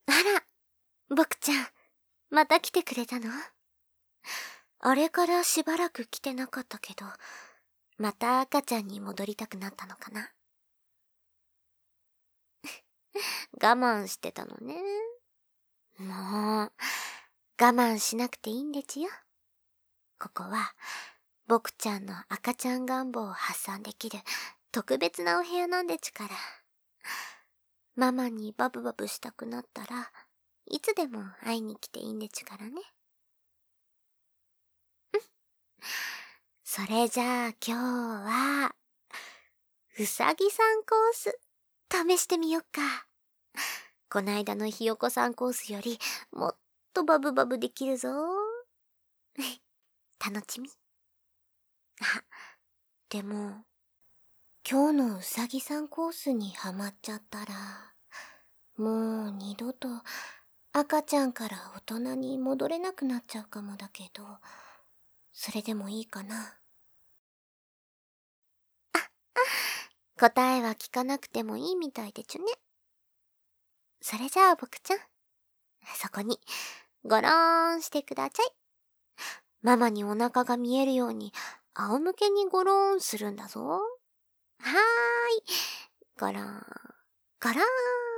あら、僕ちゃん、また来てくれたの？あれからしばらく来てなかったけど、また赤ちゃんに戻りたくなったのかな。我慢してたのね。もう、我慢しなくていいんでちよ。ここは、僕ちゃんの赤ちゃん願望を発散できる特別なお部屋なんでちから。ママにバブバブしたくなったらいつでも会いに来ていいんでちからね。それじゃあ今日はうさぎさんコース試してみよっか。こないだのひよこさんコースよりもっとバブバブできるぞ。楽しみ。あ、でも今日のうさぎさんコースにハマっちゃったらもう二度と赤ちゃんから大人に戻れなくなっちゃうかもだけど、それでもいいかな。答えは聞かなくてもいいみたいでちゅね。それじゃあ僕ちゃん、そこにゴローンしてください。ママにお腹が見えるように仰向けにゴローンするんだぞ。はーい。ゴローン、ゴローン。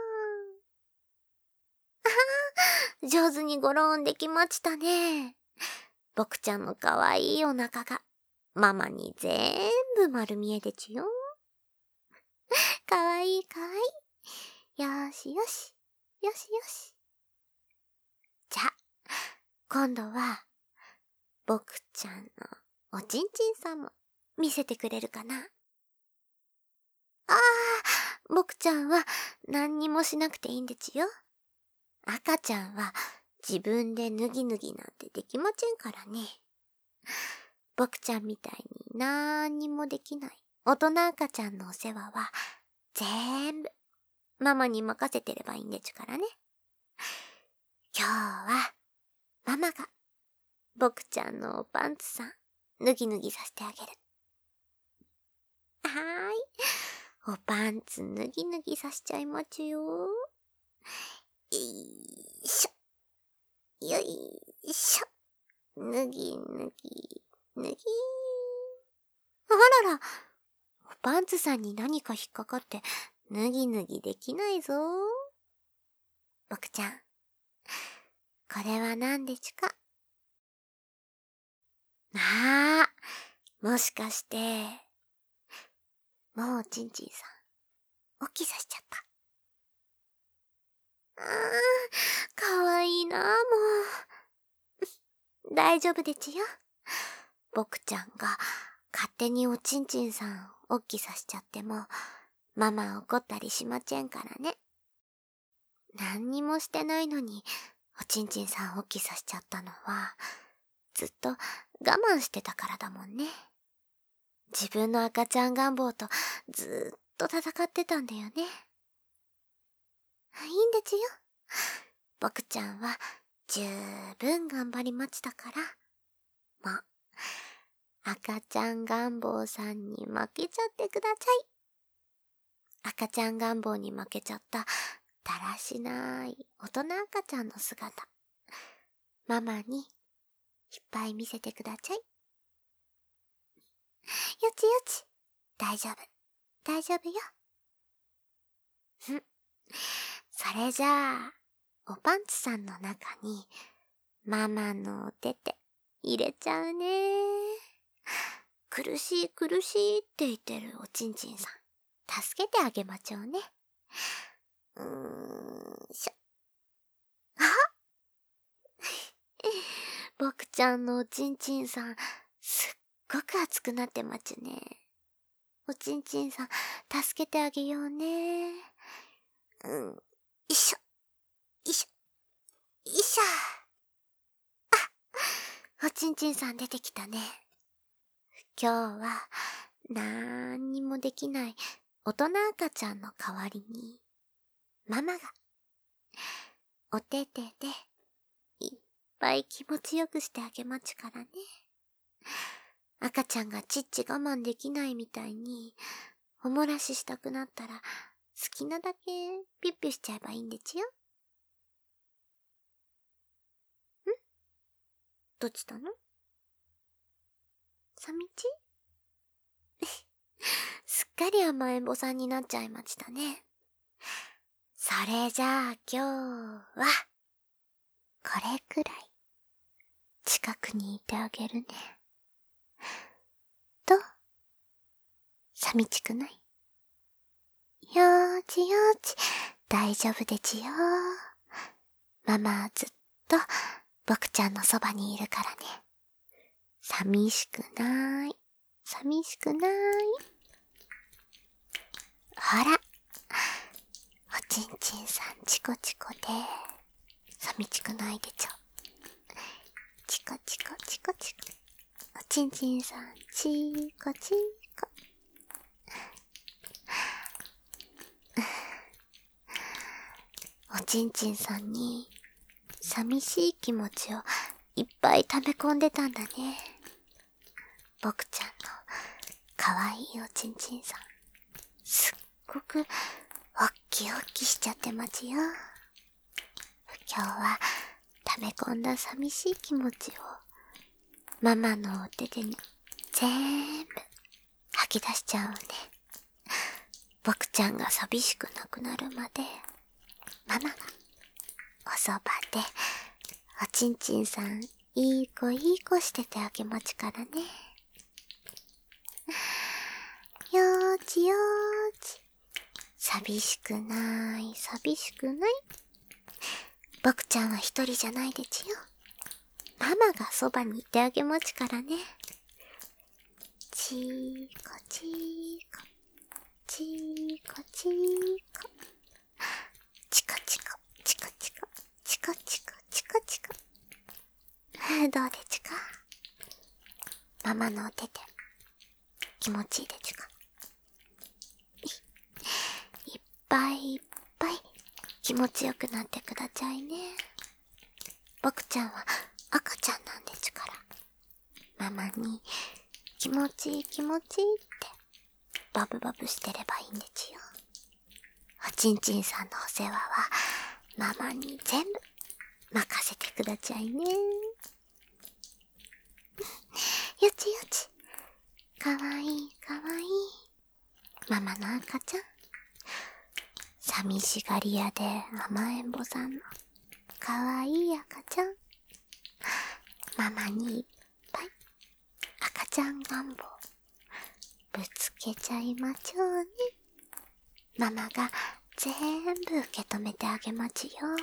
上手にゴローンできましたね。僕ちゃんのかわいいお腹がママに全部丸見えでちゅよ。かわいいかわいい。よしよし。よしよし。じゃあ、今度は僕ちゃんのおちんちんさんも見せてくれるかな。ああ、僕ちゃんは何にもしなくていいんでちよ。赤ちゃんは自分で脱ぎ脱ぎなんてできませんからね。僕ちゃんみたいになんにもできない大人赤ちゃんのお世話は全部ママに任せてればいいんでちゅからね。今日はママが僕ちゃんのおパンツさん脱ぎ脱ぎさせてあげる。はーい。おパンツ脱ぎ脱ぎさせちゃいまちゅよ。よいしょ。よいしょ。脱ぎ脱ぎ脱ぎ。あらら、おパンツさんに何か引っかかって脱ぎ脱ぎできないぞ。僕ちゃん、これは何でちゅか。ああ、もしかして、もうちんちんさん、おっきさしちゃった。かわいいなあ、もう。大丈夫でちよ。僕ちゃんが勝手におちんちんさんおっきさしちゃっても、ママ怒ったりしまちぇんからね。何にもしてないのに、おちんちんさんおっきさしちゃったのは、ずっと我慢してたからだもんね。自分の赤ちゃん願望とずっと戦ってたんだよね。いいんでちよ。僕ちゃんは十分頑張りましたから、もう、赤ちゃん願望さんに負けちゃってください。赤ちゃん願望に負けちゃっただらしない大人赤ちゃんの姿、ママにいっぱい見せてください。よちよち、大丈夫、大丈夫よ。それじゃあ、おパンツさんの中にママのお手手入れちゃうね。苦しい苦しいって言ってるおちんちんさん、助けてあげまちょうね。しょ。あ僕ちゃんのおちんちんさん、すっごく熱くなってまちゅね。おちんちんさん、助けてあげようね。よいしょ、よいしょ、よいしょ。おちんちんさん出てきたね。今日は、なんにもできない大人赤ちゃんの代わりに、ママが、お手手で、いっぱい気持ちよくしてあげまちゅからね。赤ちゃんがちっち我慢できないみたいに、おもらししたくなったら、好きなだけピュッピュしちゃえばいいんでちよ。 どっちたの？さみちすっかり甘えん坊さんになっちゃいましたね。それじゃあ今日は、これくらい、近くにいてあげるね。どう？寂しくない？よーちよーち、大丈夫でちよ。ママはずっと、僕ちゃんのそばにいるからね。寂しくなーい。寂しくなーい。ほら、おちんちんさんチコチコで、寂しくないでちょ。チコチコチコチコ。おちんちんさんチコチコ。おちんちんさんに、寂しい気持ちをいっぱい溜め込んでたんだね。僕ちゃんのかわいいおちんちんさん。すっごくおっきいおっきしちゃってますよ。今日は溜め込んだ寂しい気持ちをママのお手でね、全部吐き出しちゃうね。僕ちゃんが寂しくなくなるまでママがおそばでおちんちんさんいい子いい子しててあげまちからね。よーちよーち。寂しくない、寂しくない。僕ちゃんは一人じゃないでちよ。ママがそばにいてあげまちからね。チーコチーコ、チーコチーコ。チコチコ、チコチコ、チコチコ、チコチコ。どうでちか？ママのお手で気持ちいいでちか？いっぱいいっぱい気持ちよくなってくだちゃいね。僕ちゃんは赤ちゃんなんでちから、ママに気持ちいい気持ちいいってバブバブしてればいいんでちよ。おちんちんさんのお世話はママに全部任せてくだちゃいね。よちよち、かわいいかわいいママの赤ちゃん。寂しがり屋で甘えん坊さんのかわいい赤ちゃん。ママにいっぱい赤ちゃん願望ぶつけちゃいまちょうね。ママが全部受け止めてあげまちよ。よ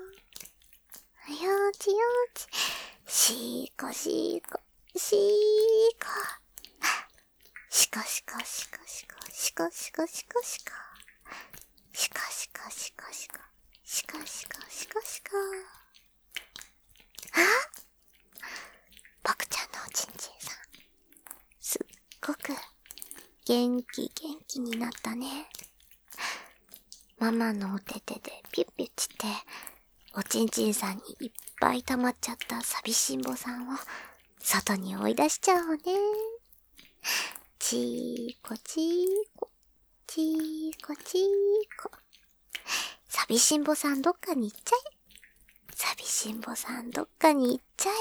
ーちよーち、しーこしーこ、しーこ。しこしこしこしこ、しこしこしこしこ。しこしこしこしこ、しこしこしこしこ。あ、僕ちゃんのおちんちんさん。すっごく元気になったね。ママのお手手でピュッピュッチっておちんちんさんにいっぱい溜まっちゃった寂しんぼさんを外に追い出しちゃおうね。チーコチーコ、チーコチーコ。寂しんぼさんどっかに行っちゃえ。寂しんぼさんどっかに行っちゃえ。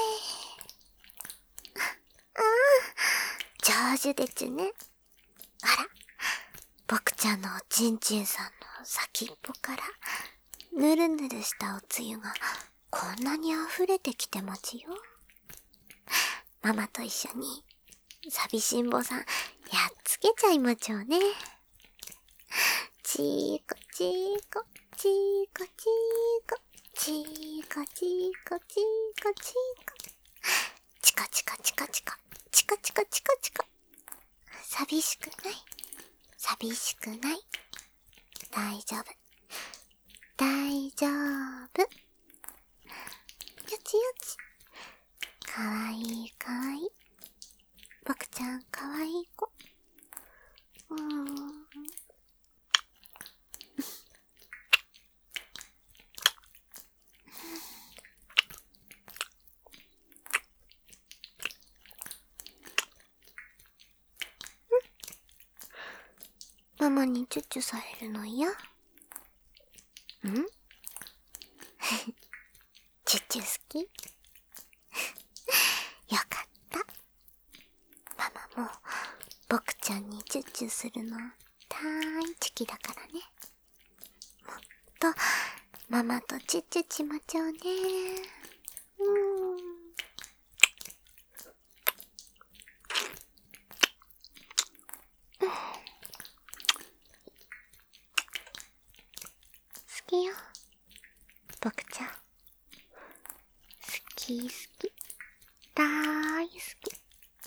上手でちゅね。あら、僕ちゃんのおちんちんさんの先っぽからぬるぬるしたおつゆがこんなに溢れてきてまちよ。ママと一緒に寂しんぼさんやっつけちゃいまちょうね。チーコチーコ、チーコチーコ、チーコチーコチーコチーコ。チカチカチカチカ、チカチカチカチカ。寂しくない、寂しくない。大丈夫、大丈夫。よちよち、かわいいかわいい。僕ちゃんかわいい子。ママにチュッチュされるの嫌？んチュッチュ好き？ ちゃんにチュッチュするの大好きだからね。もっとママとチュッチュしまちょうね。好きよ、僕ちゃん。好き好き、大好き。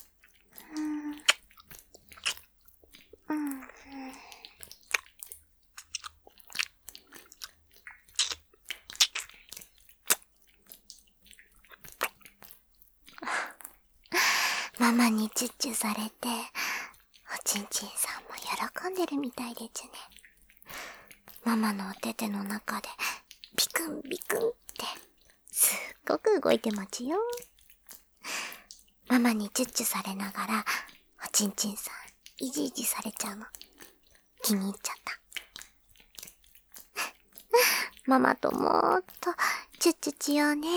ママにチュッチュされて、おちんちんさんも喜んでるみたいでちゅね。ママのお手手の中で、ビクンビクンって、すっごく動いてまちよ。ママにチュッチュされながら、おちんちんさん、いじいじされちゃうの。気に入っちゃった。ママともーっと、チュッチュしようね。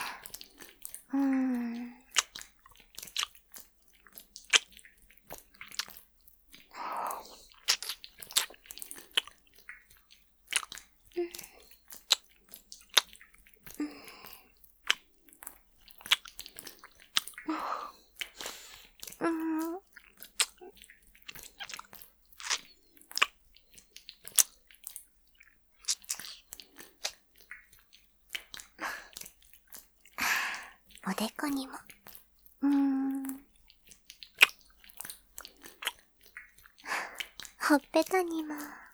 おでこにも。ほっぺたにも。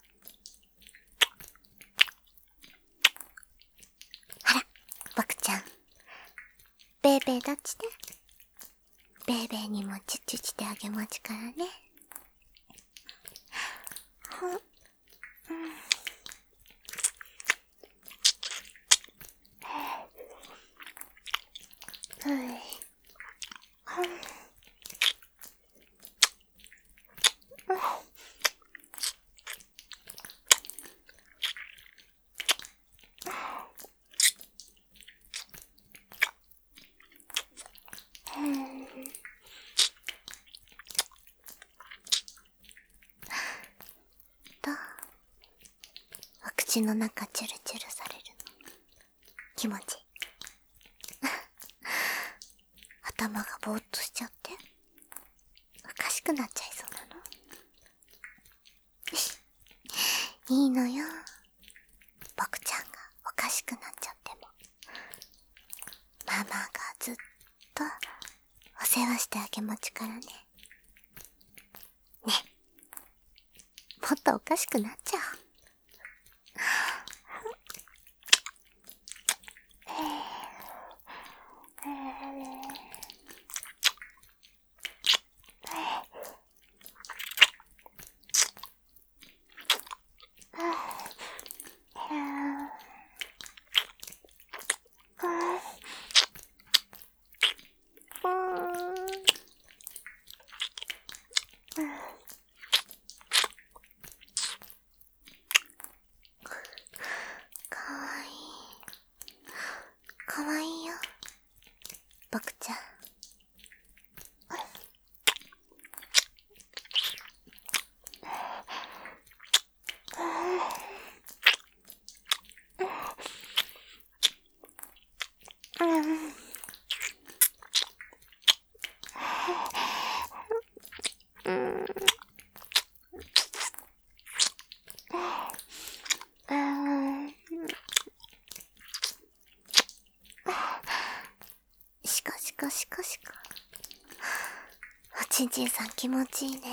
あら、僕ちゃん。ベーベーどっちで？ベーベーにもチュッチュしてあげまちからね。どう？お口の中チュルチュルされるの気持ちいい。頭がぼーっとしちゃっておかしくなっちゃいそうなの。いいのよ、僕ちゃんがおかしくなっちゃっても。ママがずっとお世話してあげまちからね。ね、もっとおかしくなっちゃう。かわいい。かわいいよ、僕ちゃん。しかしかしかしか。おちんちんさん気持ちいいね。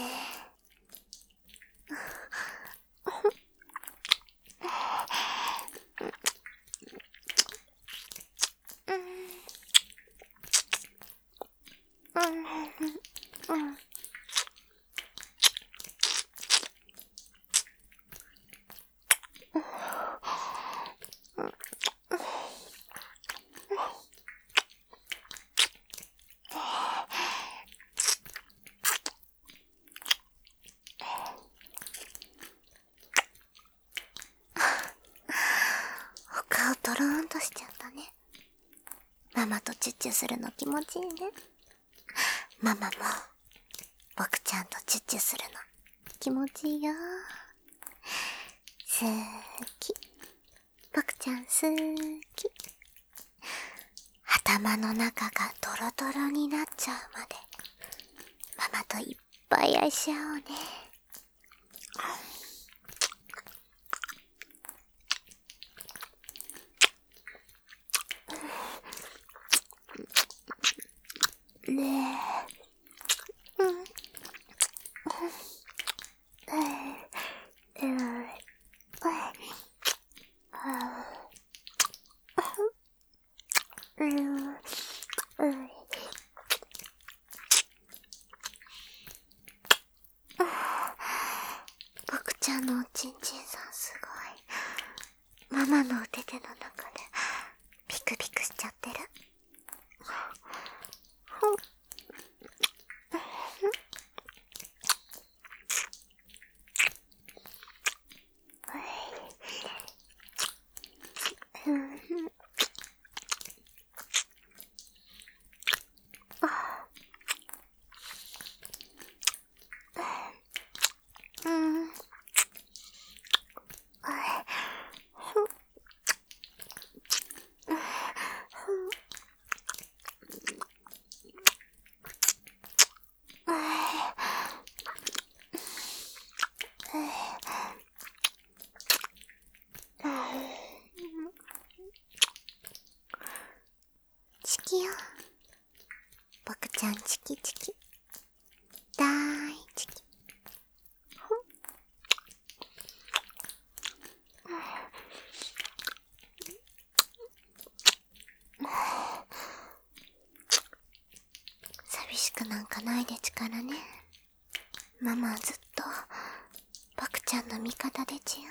お顔ドローンとしちゃったね。ママとチュッチュするの気持ちいいね。ママも僕ちゃんとチュッチュするの気持ちいいよ。好き。僕ちゃん好き。頭の中がドロドロになっちゃうまでママといっぱい愛し合おうね。ねえ。僕ちゃんのおちんちんさんすごい。ママのお手手の中でピクピクしちゃってる。チキよ。僕ちゃんチキチキ。だーいチキ。寂しくなんかないでちからね。ママはずっと僕ちゃんの味方でちよ。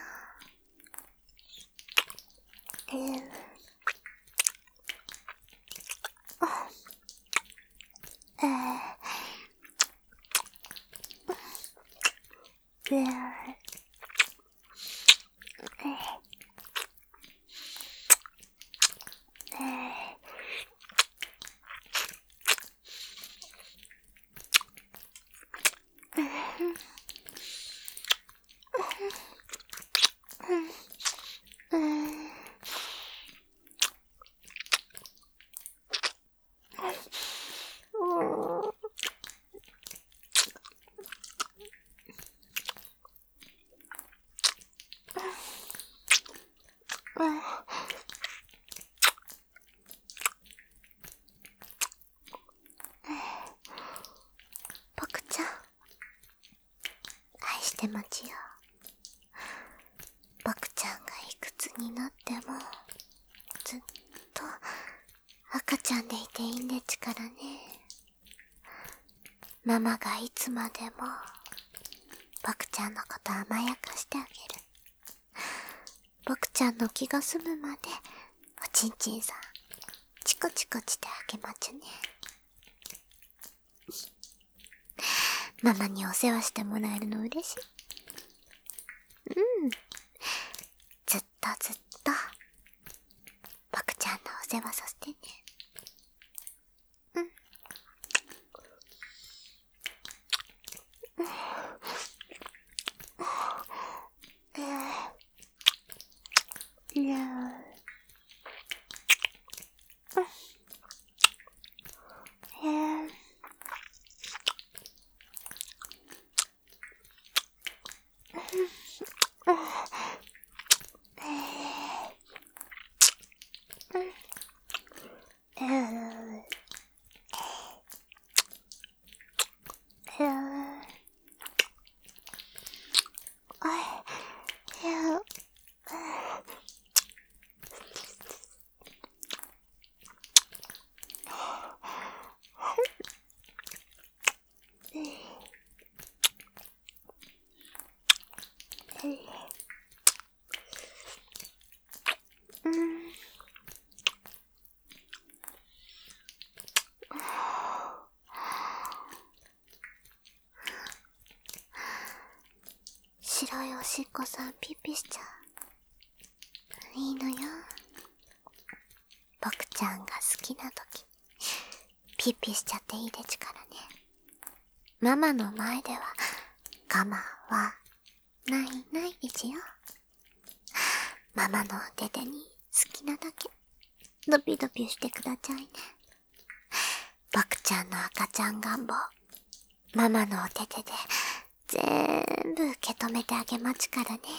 僕ちゃん愛してまちよ。僕ちゃんがいくつになってもずっと赤ちゃんでいていいんでちからね。ママがいつまでも僕ちゃんのこと甘やかしてあげる。僕ちゃんの気が済むまでおちんちんさんチコチコしてあげまちゅね。ママにお世話してもらえるの嬉しい。ずっとずっと僕ちゃんのお世話させてね。白いおしっこさんピッピしちゃう。いいのよ。僕ちゃんが好きな時ピッピしちゃっていいでちからね。 ママの前では我慢はないですよ。ママのお手手に好きなだけドピドピしてくださいね。僕ちゃんの赤ちゃん願望、ママのお手手で全部受け止めてあげまちからね。ね。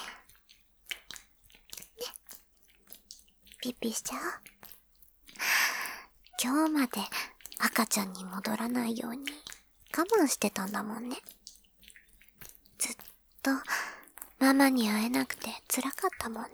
ピッピしちゃおう。今日まで赤ちゃんに戻らないように我慢してたんだもんね。ずっとママに会えなくて辛かったもんね。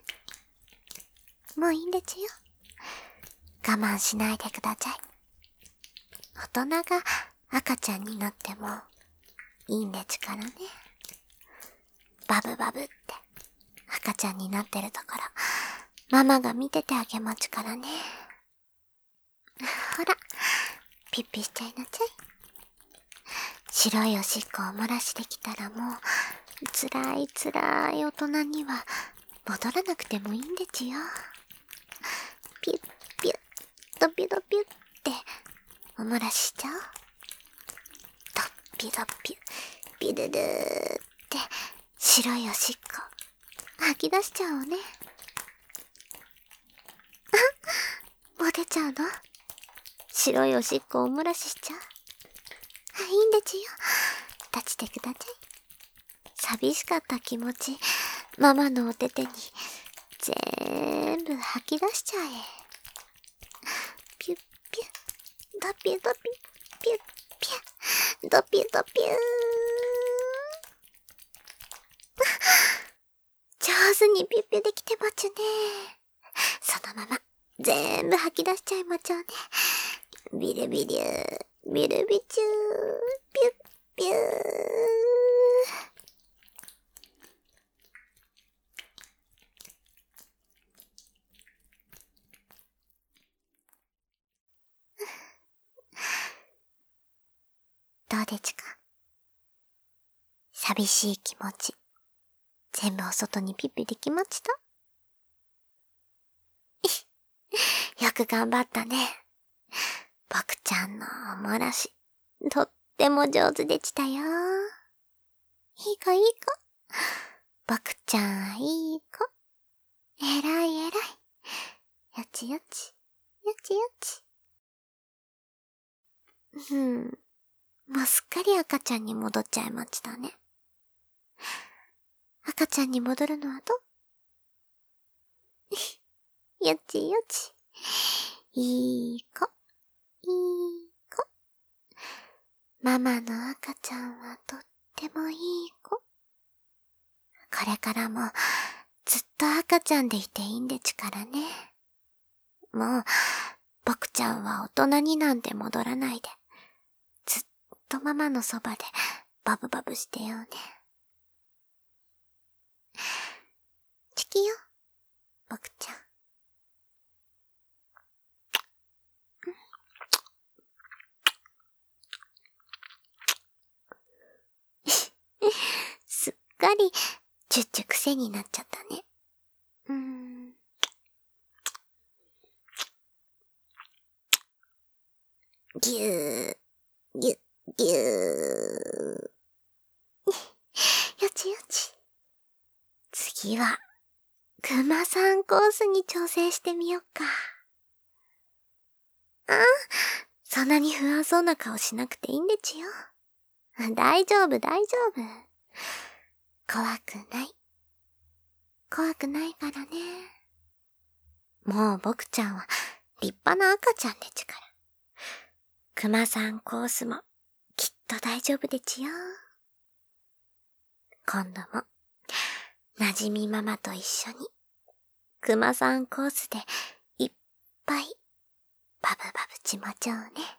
もういいんですよ。我慢しないでください。大人が赤ちゃんになってもいいんですからね。バブバブって赤ちゃんになってるところ、ママが見ててあげまちからね。ほら、ピッピしちゃいなさい。白いおしっこを漏らしてきたらもう、辛い大人には戻らなくてもいいんですよ。ピュッピュッ、ドピドピュッってお漏らししちゃおう。ドッピドピュッ、ピルルーって白いおしっこ吐き出しちゃおうね。あ、もう出ちゃうの？白いおしっこをお漏らししちゃう。いいんですよ。立ちてください。寂しかった気持ち、ママのお手手に全部吐き出しちゃえ。ピュッピュッ、ドピュドピュッ、ピュッピュッ、ドピュドピュー。上手にピュッピュできてまちゅね。そのまま全部吐き出しちゃいまちょうね。ビルビリュー、ビルビチュー、ピュッピュー。どうでちか？寂しい気持ち、全部お外にピッピできました？よく頑張ったね。僕ちゃんのおもらし、とっても上手でしたよ。いい子。僕ちゃんいい子。えらい。よち。もうすっかり赤ちゃんに戻っちゃいましたね。赤ちゃんに戻るのはどう？よち。いい子。ママの赤ちゃんはとってもいい子。これからもずっと赤ちゃんでいていいんでちからね。もう、僕ちゃんは大人になんて戻らないで、ずっとママのそばでバブバブしてよね。チキよ、僕ちゃん。すっかりチュッチュ癖になっちゃったね。ぎゅー。よち。次は、クマさんコースに挑戦してみよっか。そんなに不安そうな顔しなくていいんでちよ。大丈夫。怖くないからね。もう僕ちゃんは立派な赤ちゃんでちから。クマさんコースもきっと大丈夫でちよ。今度も、なじみママと一緒に、クマさんコースでいっぱいバブバブちまちょうね。